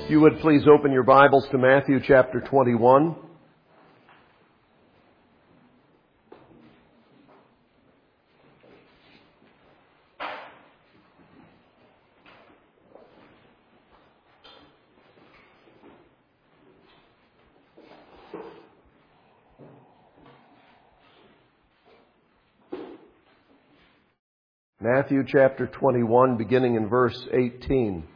If you would please open your Bibles to Matthew chapter 21. Matthew chapter 21, beginning in verse 18.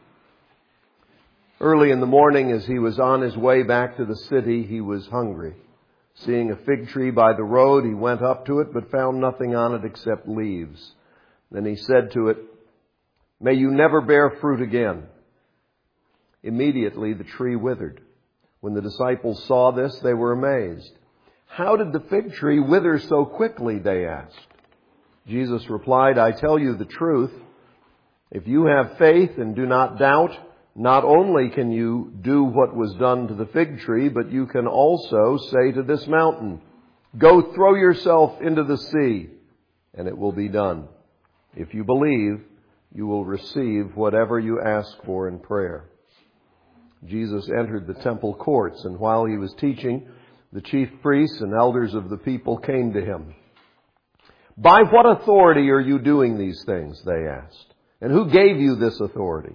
Early in the morning, as he was on his way back to the city, he was hungry. Seeing a fig tree by the road, he went up to it, but found nothing on it except leaves. Then he said to it, "May you never bear fruit again." Immediately the tree withered. When the disciples saw this, they were amazed. "How did the fig tree wither so quickly?" they asked. Jesus replied, "I tell you the truth. If you have faith and do not doubt, not only can you do what was done to the fig tree, but you can also say to this mountain, 'Go throw yourself into the sea,' and it will be done. If you believe, you will receive whatever you ask for in prayer." Jesus entered the temple courts, and while he was teaching, the chief priests and elders of the people came to him. "By what authority are you doing these things?" they asked. "And who gave you this authority?"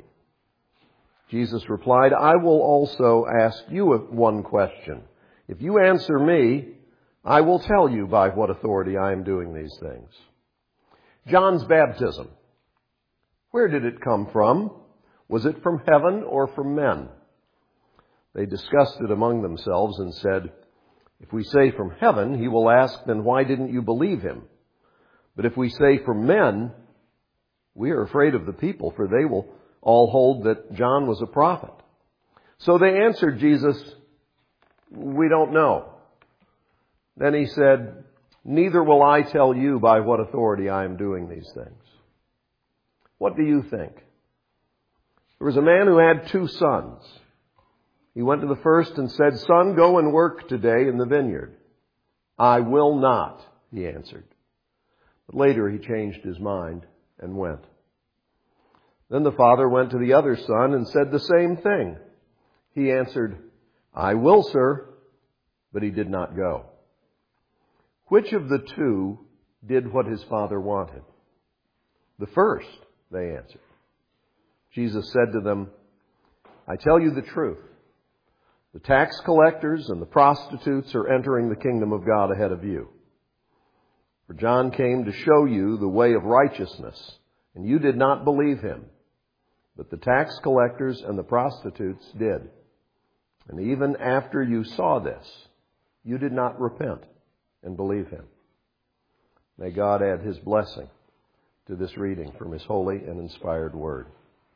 Jesus replied, "I will also ask you one question. If you answer me, I will tell you by what authority I am doing these things. John's baptism, where did it come from? Was it from heaven or from men?" They discussed it among themselves and said, "If we say from heaven, he will ask, 'Then why didn't you believe him?' But if we say from men, we are afraid of the people, for they will all hold that John was a prophet." So they answered Jesus, "We don't know." Then he said, "Neither will I tell you by what authority I am doing these things. What do you think? There was a man who had 2 sons. He went to the first and said, 'Son, go and work today in the vineyard.' 'I will not,' he answered. But later he changed his mind and went. Then the father went to the other son and said the same thing. He answered, 'I will, sir,' but he did not go. Which of the 2 did what his father wanted?" "The first," they answered. Jesus said to them, "I tell you the truth. The tax collectors and the prostitutes are entering the kingdom of God ahead of you. For John came to show you the way of righteousness, and you did not believe him. But the tax collectors and the prostitutes did. And even after you saw this, you did not repent and believe him." May God add his blessing to this reading from his holy and inspired word.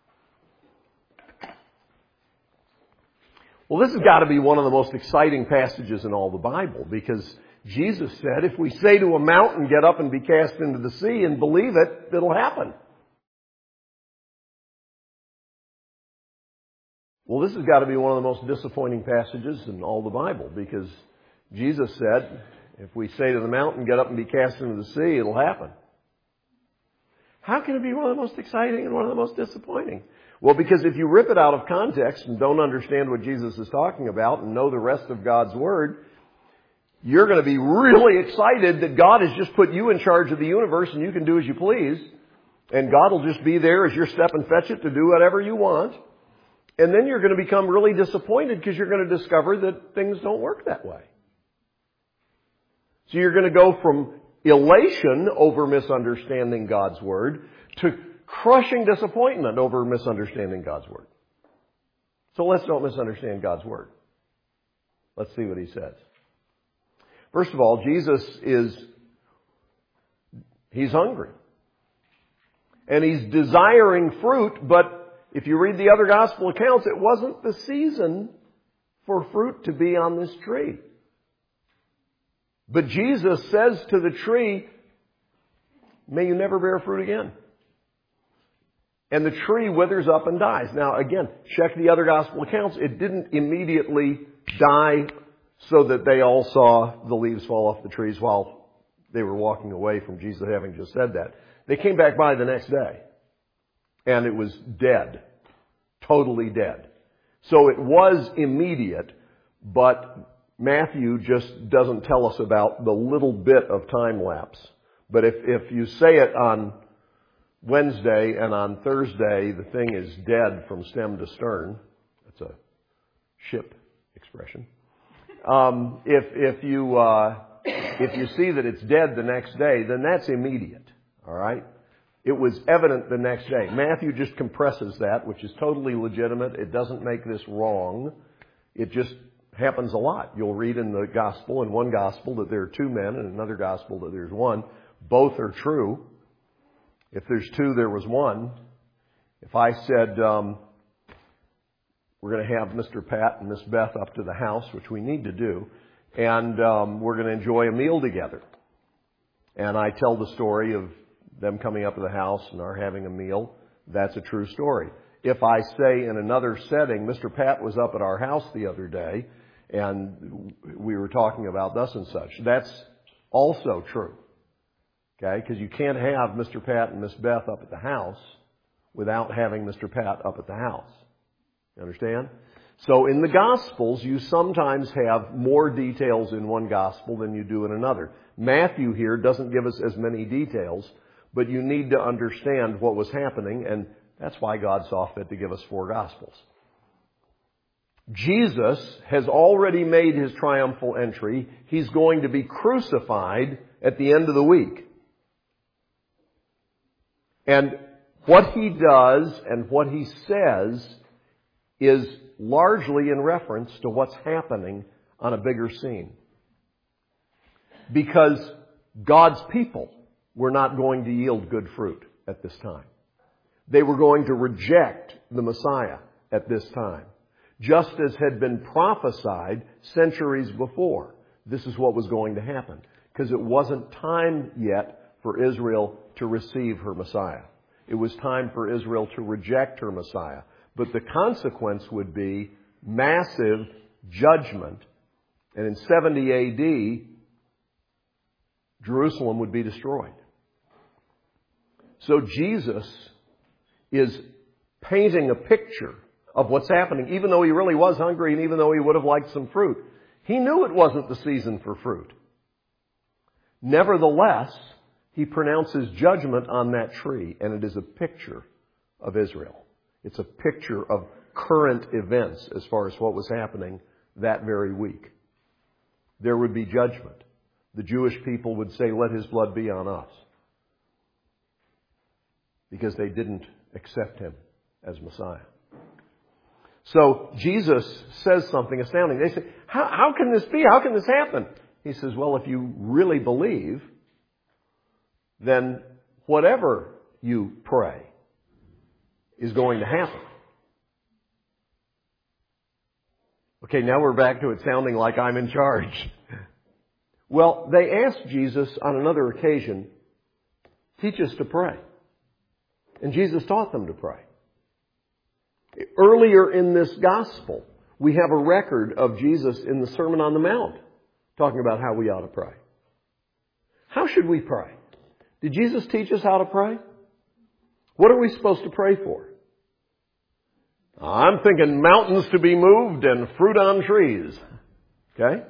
Well, this has got to be one of the most exciting passages in all the Bible, because Jesus said, if we say to a mountain, "Get up and be cast into the sea," and believe it, it'll happen. Well, this has got to be one of the most disappointing passages in all the Bible, because Jesus said, if we say to the mountain, "Get up and be cast into the sea," it'll happen. How can it be one of the most exciting and one of the most disappointing? Well, because if you rip it out of context and don't understand what Jesus is talking about and know the rest of God's Word, you're going to be really excited that God has just put you in charge of the universe and you can do as you please. And God will just be there as your step and fetch it to do whatever you want. And then you're going to become really disappointed because you're going to discover that things don't work that way. So you're going to go from elation over misunderstanding God's Word to crushing disappointment over misunderstanding God's Word. So let's don't misunderstand God's Word. Let's see what he says. First of all, Jesus he's hungry. And he's desiring fruit, but if you read the other gospel accounts, it wasn't the season for fruit to be on this tree. But Jesus says to the tree, "May you never bear fruit again." And the tree withers up and dies. Now again, check the other gospel accounts. It didn't immediately die so that they all saw the leaves fall off the trees while they were walking away from Jesus having just said that. They came back by the next day, and it was dead. Totally dead. So it was immediate, but Matthew just doesn't tell us about the little bit of time lapse. But if you say it on Wednesday and on Thursday, the thing is dead from stem to stern. That's a ship expression. If you see that it's dead the next day, then that's immediate. All right? It was evident the next day. Matthew just compresses that, which is totally legitimate. It doesn't make this wrong. It just happens a lot. You'll read in the gospel, in one gospel, that there are two men, and another gospel that there's one. Both are true. If there's two, there was one. If I said, we're going to have Mr. Pat and Miss Beth up to the house, which we need to do, and we're going to enjoy a meal together. And I tell the story of them coming up to the house and our having a meal, that's a true story. If I say in another setting, Mr. Pat was up at our house the other day, and we were talking about thus and such, that's also true. Okay? Because you can't have Mr. Pat and Miss Beth up at the house without having Mr. Pat up at the house. You understand? So in the Gospels, you sometimes have more details in one Gospel than you do in another. Matthew here doesn't give us as many details, but you need to understand what was happening, and that's why God saw fit to give us 4 Gospels. Jesus has already made his triumphal entry. He's going to be crucified at the end of the week. And what he does and what he says is largely in reference to what's happening on a bigger scene. Because God's people were not going to yield good fruit at this time. They were going to reject the Messiah at this time. Just as had been prophesied centuries before, this is what was going to happen. Because it wasn't time yet for Israel to receive her Messiah. It was time for Israel to reject her Messiah. But the consequence would be massive judgment. And in 70 A.D., Jerusalem would be destroyed. So Jesus is painting a picture of what's happening, even though he really was hungry and even though he would have liked some fruit. He knew it wasn't the season for fruit. Nevertheless, he pronounces judgment on that tree, and it is a picture of Israel. It's a picture of current events as far as what was happening that very week. There would be judgment. The Jewish people would say, "Let his blood be on us," because they didn't accept him as Messiah. So Jesus says something astounding. They say, how can this be? How can this happen? He says, well, if you really believe, then whatever you pray is going to happen. Okay, now we're back to it sounding like I'm in charge. Well, they asked Jesus on another occasion, teach us to pray. And Jesus taught them to pray. Earlier in this gospel, we have a record of Jesus in the Sermon on the Mount talking about how we ought to pray. How should we pray? Did Jesus teach us how to pray? What are we supposed to pray for? I'm thinking mountains to be moved and fruit on trees. Okay?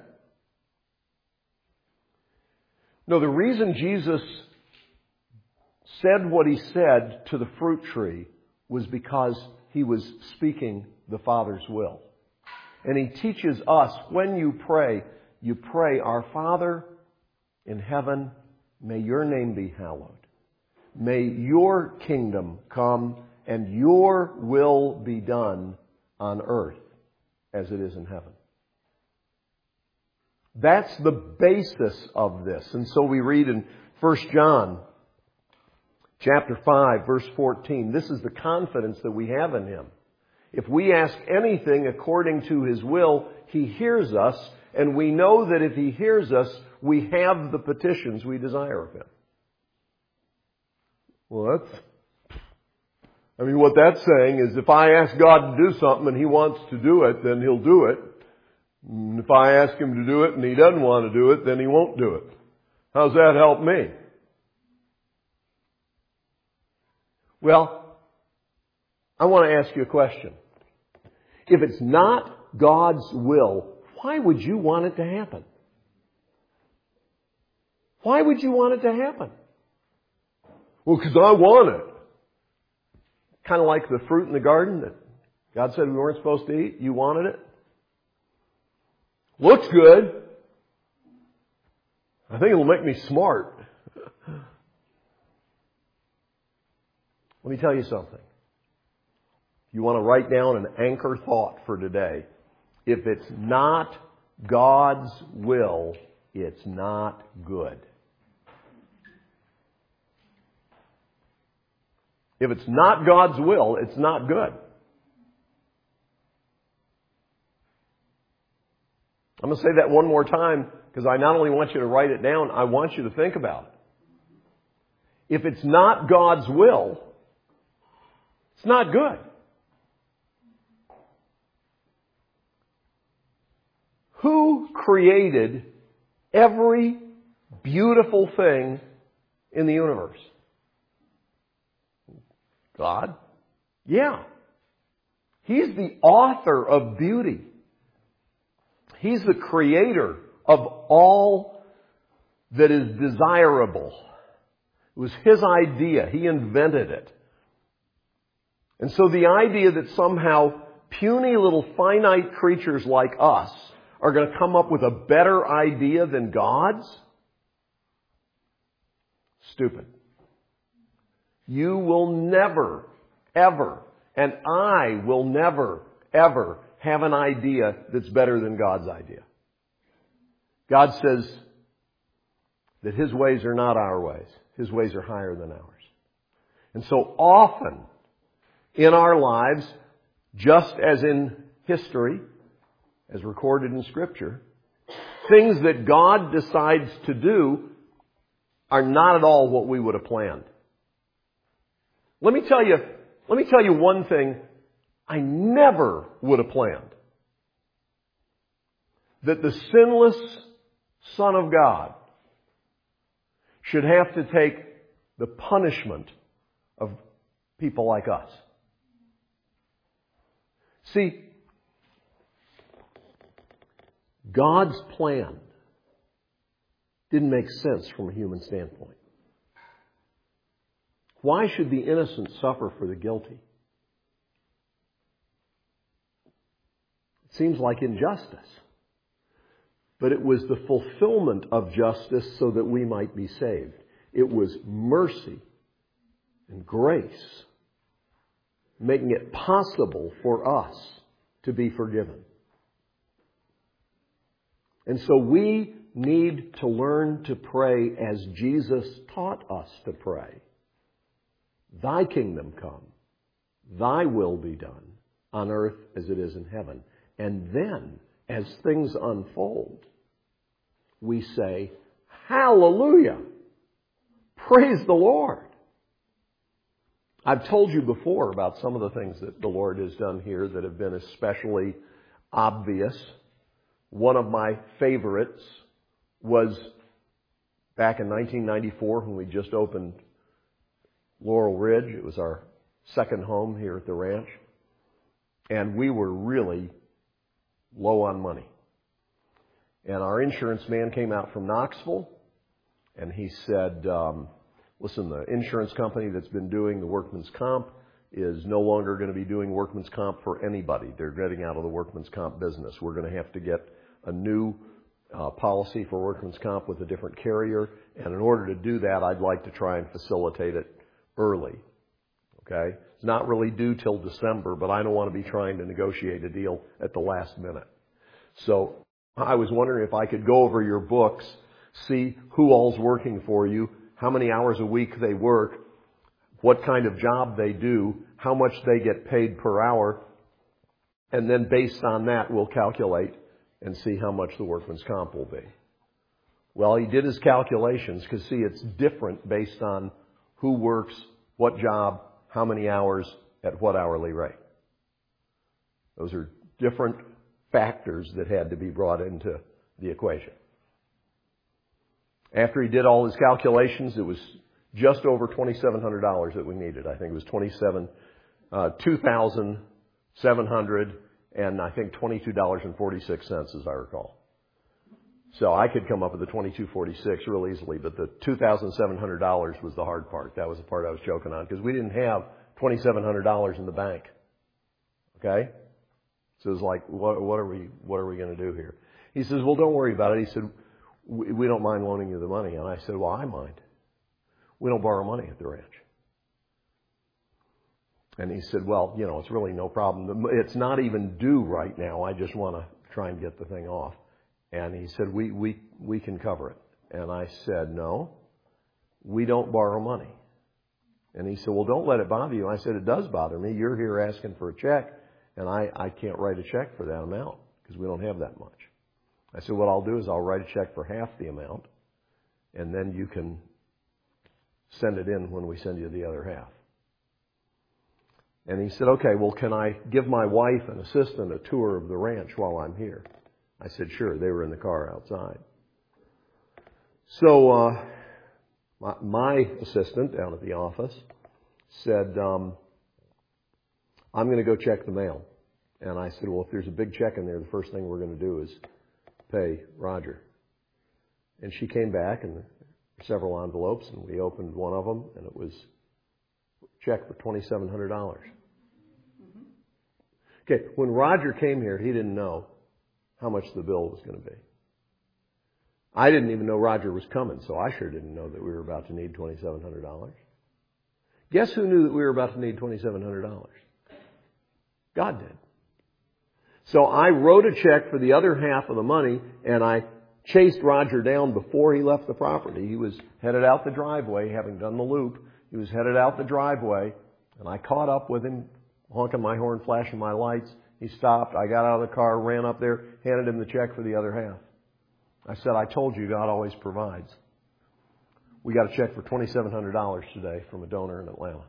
No, the reason Jesus said what he said to the fruit tree was because he was speaking the Father's will. And he teaches us, when you pray, Our Father in heaven, may your name be hallowed. May your kingdom come and your will be done on earth as it is in heaven. That's the basis of this. And so we read in 1 John chapter 5, verse 14, this is the confidence that we have in him. If we ask anything according to his will, he hears us, and we know that if he hears us, we have the petitions we desire of him. Well, what that's saying is if I ask God to do something and he wants to do it, then he'll do it. And if I ask him to do it and he doesn't want to do it, then he won't do it. How's that help me? Well, I want to ask you a question. If it's not God's will, why would you want it to happen? Why would you want it to happen? Well, because I want it. Kind of like the fruit in the garden that God said we weren't supposed to eat. You wanted it. Looks good. I think it'll make me smart. Let me tell you something. You want to write down an anchor thought for today. If it's not God's will, it's not good. If it's not God's will, it's not good. I'm going to say that one more time because I not only want you to write it down, I want you to think about it. If it's not God's will, it's not good. Who created every beautiful thing in the universe? God? Yeah. He's the author of beauty. He's the creator of all that is desirable. It was His idea. He invented it. And so the idea that somehow puny little finite creatures like us are going to come up with a better idea than God's? Stupid. You will never, ever, and I will never, ever have an idea that's better than God's idea. God says that His ways are not our ways. His ways are higher than ours. And so often in our lives, just as in history, as recorded in Scripture, things that God decides to do are not at all what we would have planned. Let me tell you one thing I never would have planned. That the sinless Son of God should have to take the punishment of people like us. See, God's plan didn't make sense from a human standpoint. Why should the innocent suffer for the guilty? It seems like injustice. But it was the fulfillment of justice so that we might be saved. It was mercy and grace making it possible for us to be forgiven. And so we need to learn to pray as Jesus taught us to pray. Thy kingdom come, thy will be done on earth as it is in heaven. And then, as things unfold, we say, hallelujah! Praise the Lord! I've told you before about some of the things that the Lord has done here that have been especially obvious. One of my favorites was back in 1994 when we just opened Laurel Ridge. It was our second home here at the ranch. And we were really low on money. And our insurance man came out from Knoxville and he said, listen, the insurance company that's been doing the workman's comp is no longer going to be doing workman's comp for anybody. They're getting out of the workman's comp business. We're going to have to get a new policy for workman's comp with a different carrier. And in order to do that, I'd like to try and facilitate it early. Okay? It's not really due till December, but I don't want to be trying to negotiate a deal at the last minute. So I was wondering if I could go over your books, see who all's working for you, how many hours a week they work, what kind of job they do, how much they get paid per hour, and then based on that we'll calculate and see how much the workman's comp will be. Well, he did his calculations because, see, it's different based on who works, what job, how many hours, at what hourly rate. Those are different factors that had to be brought into the equation. After he did all his calculations, it was just over $2,700 that we needed. I think it was $2,700, and I think $22.46 as I recall. So I could come up with the $22.46 real easily, but the $2,700 was the hard part. That was the part I was joking on, because we didn't have $2,700 in the bank. Okay? So it was like, what are we going to do here? He says, well, don't worry about it. He said, we don't mind loaning you the money. And I said, well, I mind. We don't borrow money at the ranch. And he said, well, it's really no problem. It's not even due right now. I just want to try and get the thing off. And he said, we can cover it. And I said, no, we don't borrow money. And he said, well, don't let it bother you. And I said, it does bother me. You're here asking for a check, and I can't write a check for that amount because we don't have that much. I said, what I'll do is I'll write a check for half the amount, and then you can send it in when we send you the other half. And he said, okay, well, can I give my wife and assistant a tour of the ranch while I'm here? I said, sure. They were in the car outside. So my assistant down at the office said, I'm going to go check the mail. And I said, well, if there's a big check in there, the first thing we're going to do is pay Roger. And she came back, and there were several envelopes, and we opened one of them, and it was a check for $2,700. Okay, when Roger came here, he didn't know how much the bill was going to be. I didn't even know Roger was coming, so I sure didn't know that we were about to need $2,700. Guess who knew that we were about to need $2,700? God did. So I wrote a check for the other half of the money, and I chased Roger down before he left the property. He was headed out the driveway, having done the loop. He was headed out the driveway, and I caught up with him, honking my horn, flashing my lights. He stopped. I got out of the car, ran up there, handed him the check for the other half. I said, I told you God always provides. We got a check for $2,700 today from a donor in Atlanta.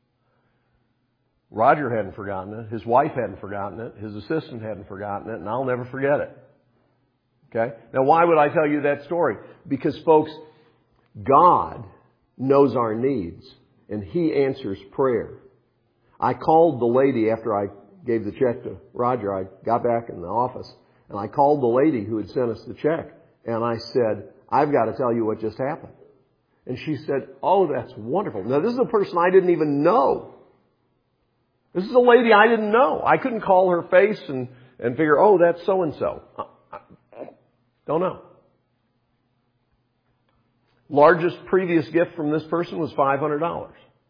Roger hadn't forgotten it. His wife hadn't forgotten it. His assistant hadn't forgotten it, and I'll never forget it. Okay? Now, why would I tell you that story? Because, folks, God knows our needs, and He answers prayer. I called the lady after I gave the check to Roger. I got back in the office, and I called the lady who had sent us the check, and I said, I've got to tell you what just happened. And she said, oh, that's wonderful. Now, this is a person I didn't even know. This is a lady I didn't know. I couldn't call her face and figure, oh, that's so-and-so. Don't know. Largest previous gift from this person was $500.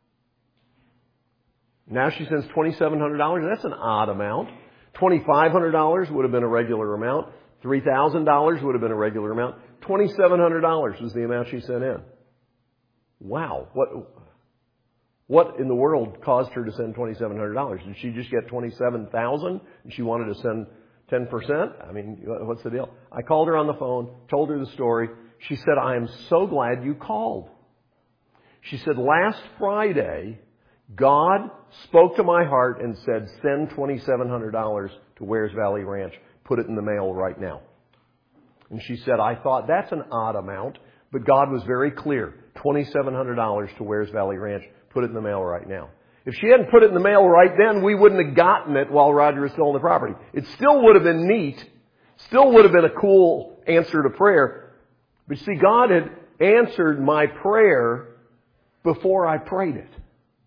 Now she sends $2,700. That's an odd amount. $2,500 would have been a regular amount. $3,000 would have been a regular amount. $2,700 was the amount she sent in. Wow. What in the world caused her to send $2,700? Did she just get $27,000 and she wanted to send 10%? I mean, what's the deal? I called her on the phone, told her the story. She said, I am so glad you called. She said, last Friday, God spoke to my heart and said, send $2,700 to Wares Valley Ranch. Put it in the mail right now. And she said, I thought that's an odd amount, but God was very clear. $2,700 to Wares Valley Ranch. Put it in the mail right now. If she hadn't put it in the mail right then, we wouldn't have gotten it while Roger was still on the property. It still would have been neat. Still would have been a cool answer to prayer. But see, God had answered my prayer before I prayed it.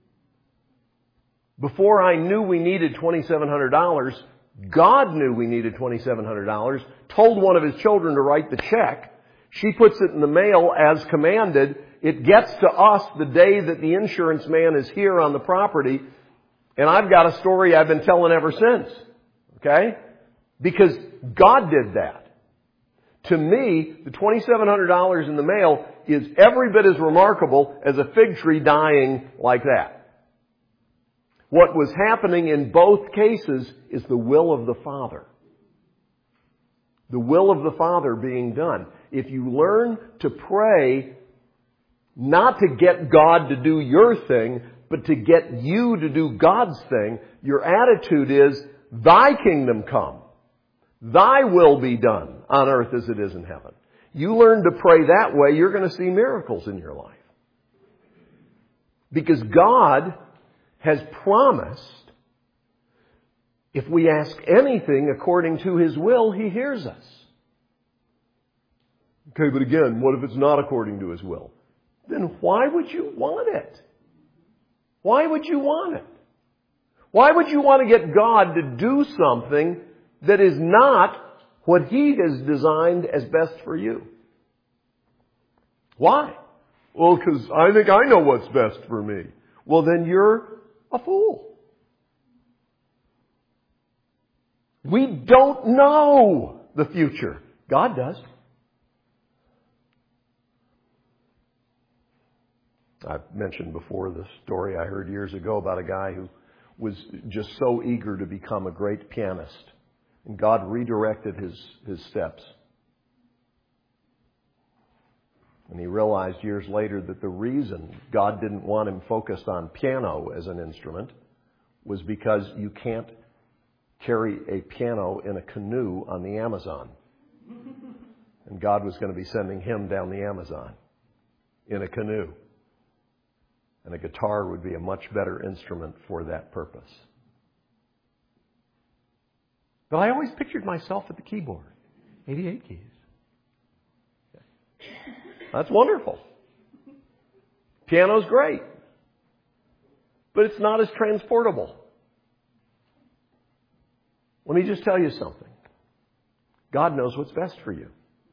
Before I knew we needed $2,700, God knew we needed $2,700, told one of His children to write the check. She puts it in the mail as commanded. It gets to us the day that the insurance man is here on the property. And I've got a story I've been telling ever since. Okay? Because God did that. To me, the $2,700 in the mail is every bit as remarkable as a fig tree dying like that. What was happening in both cases is the will of the Father. The will of the Father being done. If you learn to pray not to get God to do your thing, but to get you to do God's thing, your attitude is, Thy kingdom come. Thy will be done on earth as it is in heaven. You learn to pray that way, you're going to see miracles in your life. Because God has promised if we ask anything according to His will, He hears us. Okay, but again, what if it's not according to His will? Then why would you want it? Why would you want it? Why would you want to get God to do something that is not what He has designed as best for you? Why? Well, because I think I know what's best for me. Well, then you're a fool. We don't know the future. God does. I've mentioned before the story I heard years ago about a guy who was just so eager to become a great pianist. And God redirected his steps. And he realized years later that the reason God didn't want him focused on piano as an instrument was because you can't carry a piano in a canoe on the Amazon. And God was going to be sending him down the Amazon in a canoe. And a guitar would be a much better instrument for that purpose. But I always pictured myself at the keyboard. 88 keys. That's wonderful. Piano's great. But it's not as transportable. Let me just tell you something. God knows what's best for you.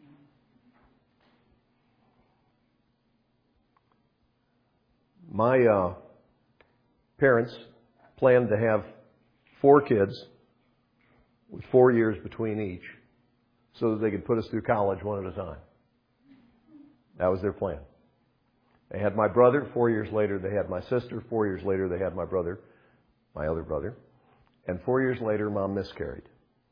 My parents planned to have 4 kids with 4 years between each so that they could put us through college one at a time. That was their plan. They had my brother. 4 years later, they had my sister. 4 years later, they had my brother, my other brother. And 4 years later, Mom miscarried.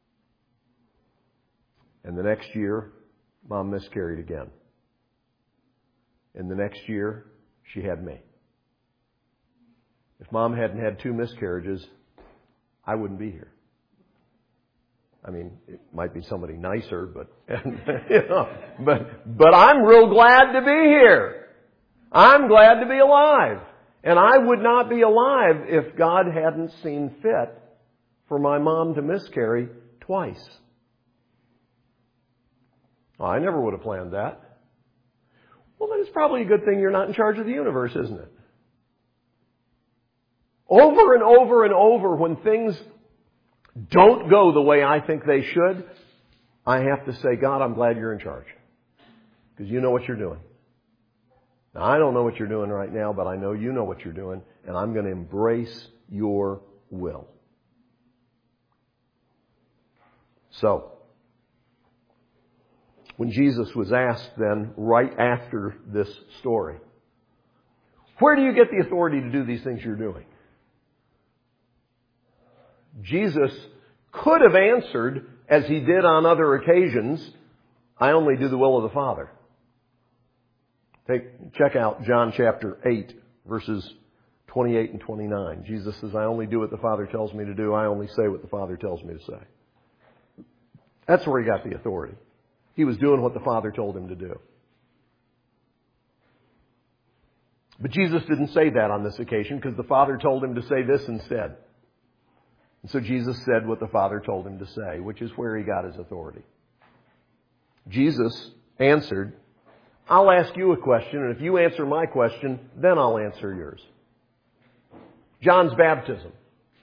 And the next year, Mom miscarried again. And the next year, she had me. If Mom hadn't had 2 miscarriages, I wouldn't be here. I mean, it might be somebody nicer, but but I'm real glad to be here. I'm glad to be alive. And I would not be alive if God hadn't seen fit for my mom to miscarry twice. Well, I never would have planned that. Well, then it's probably a good thing you're not in charge of the universe, isn't it? Over and over and over, when things don't go the way I think they should, I have to say, God, I'm glad you're in charge. Because you know what you're doing. Now, I don't know what you're doing right now, but I know you know what you're doing, and I'm going to embrace your will. So, when Jesus was asked then, right after this story, where do you get the authority to do these things you're doing? Jesus could have answered, as he did on other occasions, I only do the will of the Father. Check out John chapter 8, verses 28 and 29. Jesus says, I only do what the Father tells me to do. I only say what the Father tells me to say. That's where he got the authority. He was doing what the Father told him to do. But Jesus didn't say that on this occasion because the Father told him to say this instead. And so Jesus said what the Father told him to say, which is where he got his authority. Jesus answered, I'll ask you a question, and if you answer my question, then I'll answer yours. John's baptism.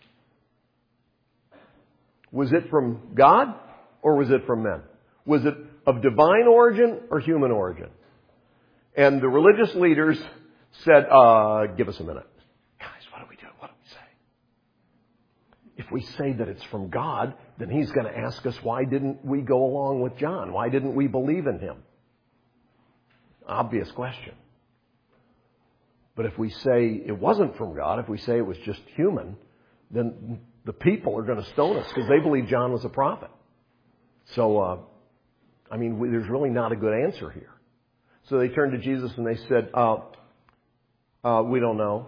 Was it from God or was it from men? Was it of divine origin or human origin? And the religious leaders said, give us a minute. Guys, what do we do? What do we say? If we say that it's from God, then he's going to ask us, why didn't we go along with John? Why didn't we believe in him? Obvious question. But if we say it wasn't from God, if we say it was just human, then the people are going to stone us because they believe John was a prophet. So, there's really not a good answer here. So they turned to Jesus and they said, we don't know.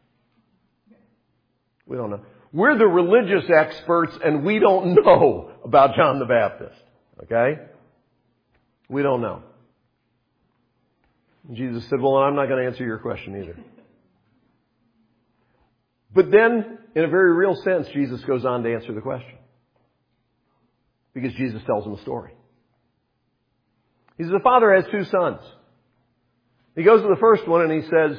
We don't know. We're the religious experts and we don't know about John the Baptist. Okay? We don't know. And Jesus said, well, I'm not going to answer your question either. But then in a very real sense, Jesus goes on to answer the question. Because Jesus tells him a story. He says, the father has two sons. He goes to the first one and he says,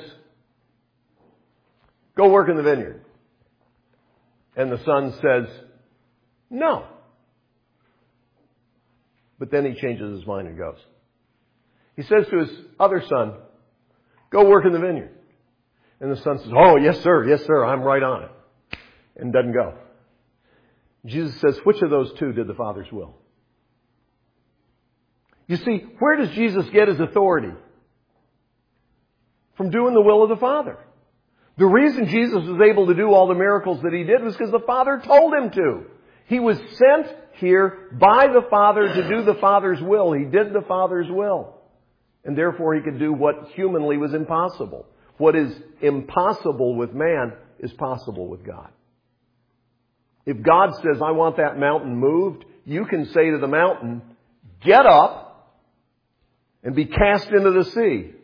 go work in the vineyard. And the son says, no. But then he changes his mind and goes. He says to his other son, go work in the vineyard. And the son says, oh, yes, sir, I'm right on it. And doesn't go. Jesus says, which of those two did the Father's will? You see, where does Jesus get his authority? From doing the will of the Father. The reason Jesus was able to do all the miracles that he did was because the Father told him to. He was sent here by the Father to do the Father's will. He did the Father's will. And therefore he could do what humanly was impossible. What is impossible with man is possible with God. If God says, I want that mountain moved, you can say to the mountain, get up and be cast into the sea.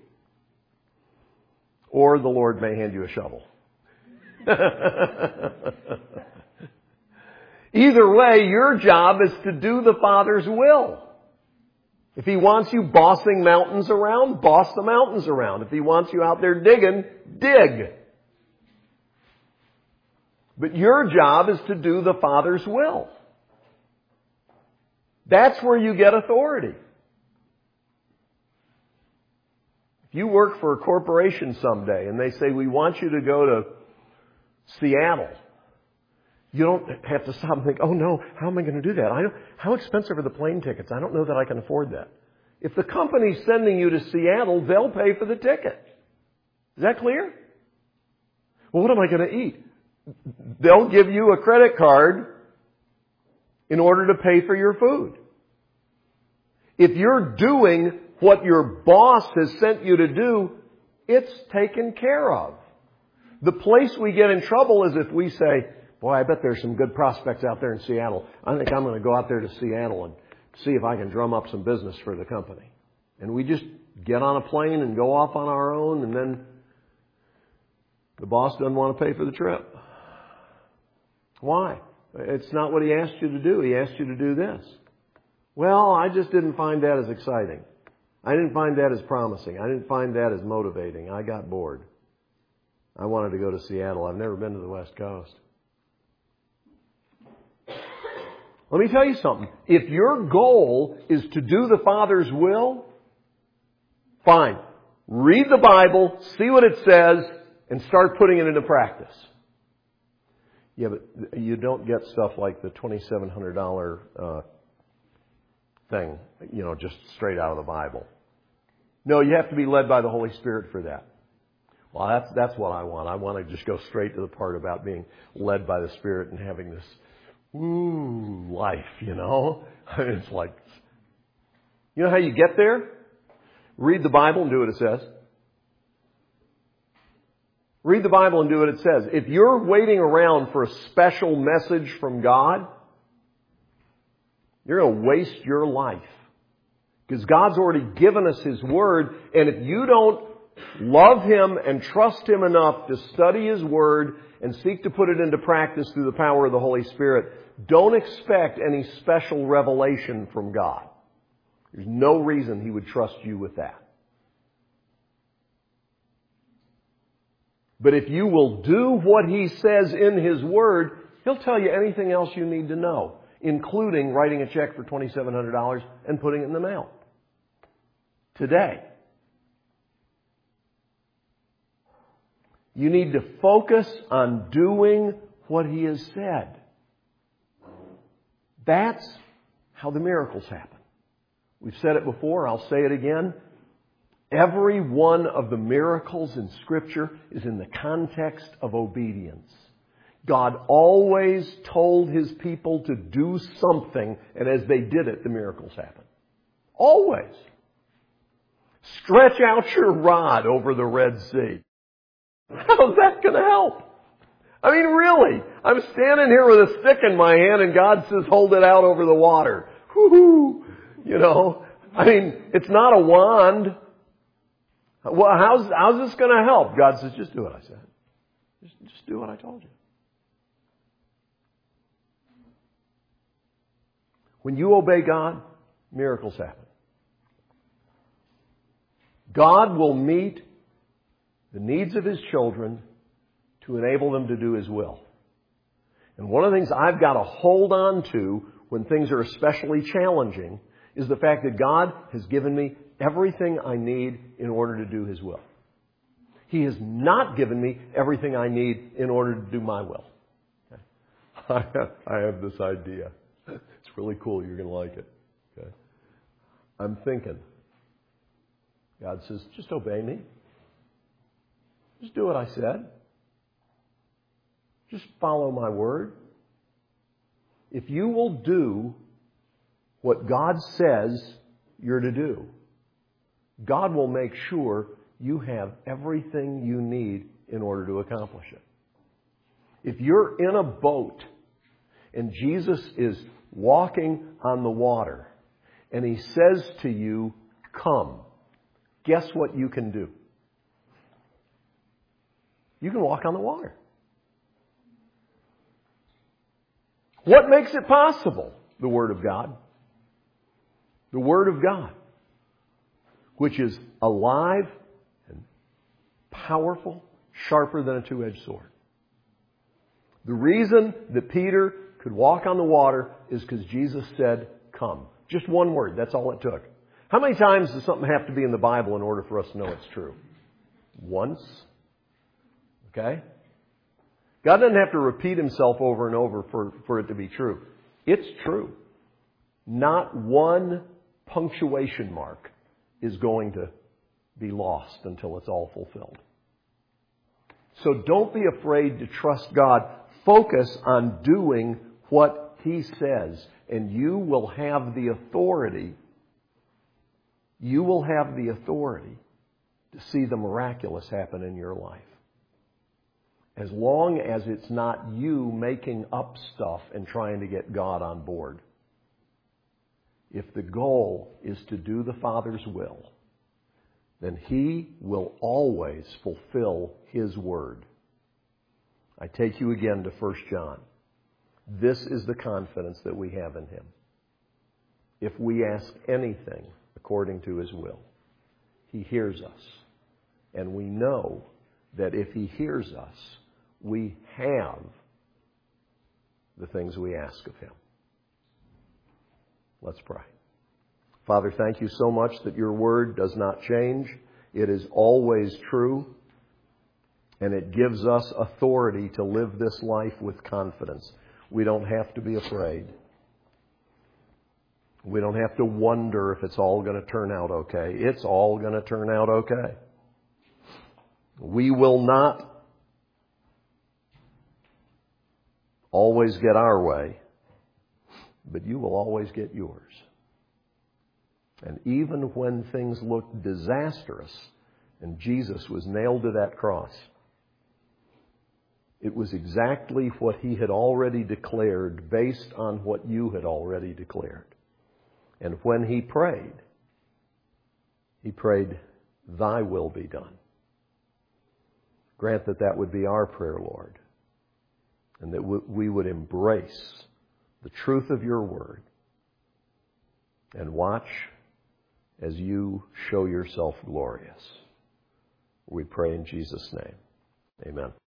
Or the Lord may hand you a shovel. Either way, your job is to do the Father's will. If He wants you bossing mountains around, boss the mountains around. If He wants you out there digging, dig. But your job is to do the Father's will. That's where you get authority. If you work for a corporation someday and they say, we want you to go to Seattle, you don't have to stop and think, oh no, how am I going to do that? How expensive are the plane tickets? I don't know that I can afford that. If the company's sending you to Seattle, they'll pay for the ticket. Is that clear? Well, what am I going to eat? They'll give you a credit card in order to pay for your food. If you're doing what your boss has sent you to do, it's taken care of. The place we get in trouble is if we say, boy, I bet there's some good prospects out there in Seattle. I think I'm going to go out there to Seattle and see if I can drum up some business for the company. And we just get on a plane and go off on our own, and then the boss doesn't want to pay for the trip. Why? It's not what he asked you to do. He asked you to do this. Well, I just didn't find that as exciting. I didn't find that as promising. I didn't find that as motivating. I got bored. I wanted to go to Seattle. I've never been to the West Coast. Let me tell you something. If your goal is to do the Father's will, fine. Read the Bible, see what it says, and start putting it into practice. Yeah, but you don't get stuff like the $2,700 thing, just straight out of the Bible. No, you have to be led by the Holy Spirit for that. Well, that's what I want. I want to just go straight to the part about being led by the Spirit and having this life, It's like, you know how you get there? Read the Bible and do what it says. Read the Bible and do what it says. If you're waiting around for a special message from God, you're going to waste your life. Because God's already given us His Word, and if you don't love Him and trust Him enough to study His Word and seek to put it into practice through the power of the Holy Spirit, don't expect any special revelation from God. There's no reason He would trust you with that. But if you will do what He says in His Word, He'll tell you anything else you need to know, including writing a check for $2,700 and putting it in the mail. Today. You need to focus on doing what He has said. That's how the miracles happen. We've said it before, I'll say it again. Every one of the miracles in Scripture is in the context of obedience. God always told His people to do something, and as they did it, the miracles happened. Always. Stretch out your rod over the Red Sea. How's that going to help? I mean, really, I'm standing here with a stick in my hand and God says, hold it out over the water. Whoo-hoo! I mean, it's not a wand. Well, how's this going to help? God says, just do what I said. Just do what I told you. When you obey God, miracles happen. God will meet the needs of His children to enable them to do His will. And one of the things I've got to hold on to when things are especially challenging is the fact that God has given me everything I need in order to do His will. He has not given me everything I need in order to do my will. Okay? I have this idea. It's really cool. You're going to like it. Okay? I'm thinking, God says, just obey me. Just do what I said. Just follow my word. If you will do what God says you're to do, God will make sure you have everything you need in order to accomplish it. If you're in a boat and Jesus is walking on the water and He says to you, come, guess what you can do? You can walk on the water. What makes it possible? The Word of God. The Word of God, which is alive and powerful, sharper than a two-edged sword. The reason that Peter could walk on the water is because Jesus said, come. Just one word. That's all it took. How many times does something have to be in the Bible in order for us to know it's true? Once. Okay? God doesn't have to repeat Himself over and over for it to be true. It's true. Not one punctuation mark is going to be lost until it's all fulfilled. So don't be afraid to trust God. Focus on doing what He says, and you will have the authority. You will have the authority to see the miraculous happen in your life. As long as it's not you making up stuff and trying to get God on board. If the goal is to do the Father's will, then He will always fulfill His word. I take you again to 1 John. This is the confidence that we have in Him. If we ask anything according to His will, He hears us. And we know that if He hears us, we have the things we ask of Him. Let's pray. Father, thank You so much that Your word does not change. It is always true. And it gives us authority to live this life with confidence. We don't have to be afraid. We don't have to wonder if it's all going to turn out okay. It's all going to turn out okay. We will not always get our way, but You will always get Yours. And even when things look disastrous and Jesus was nailed to that cross, it was exactly what He had already declared based on what You had already declared. And when He prayed, Thy will be done. Grant that would be our prayer, Lord, and that we would embrace the truth of Your word and watch as You show Yourself glorious. We pray in Jesus' name. Amen.